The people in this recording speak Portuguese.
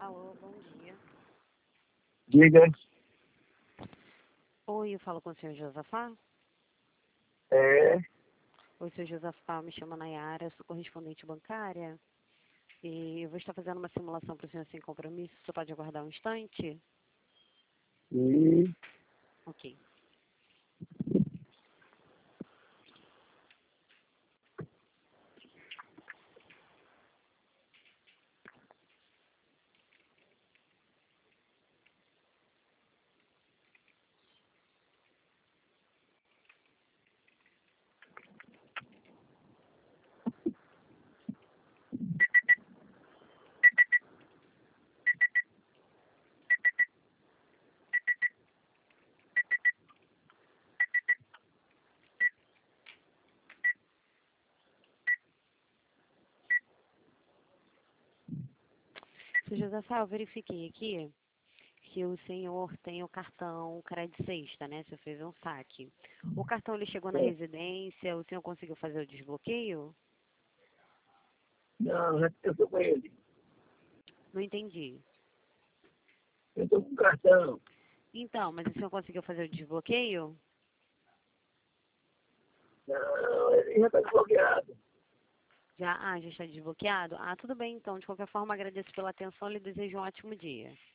Alô, bom dia. Diga. Oi, eu falo com o senhor Josafá? É, Oi, senhor Josafá, me chamo Nayara, sou correspondente bancária e eu vou estar fazendo uma simulação para o senhor sem compromisso. Você pode aguardar um instante? e Ok. Senhor Josafá, eu verifiquei aqui que o senhor tem o cartão Credit Sexta, né? O senhor fez um saque. O cartão ele chegou na residência, o senhor conseguiu fazer o desbloqueio? não, já eu estou com ele. Não entendi. Eu estou com cartão. Então, mas o senhor conseguiu fazer o desbloqueio? Não, ele já está desbloqueado. Já está desbloqueado? Ah, tudo bem então. De qualquer forma, agradeço pela atenção e lhe desejo um ótimo dia.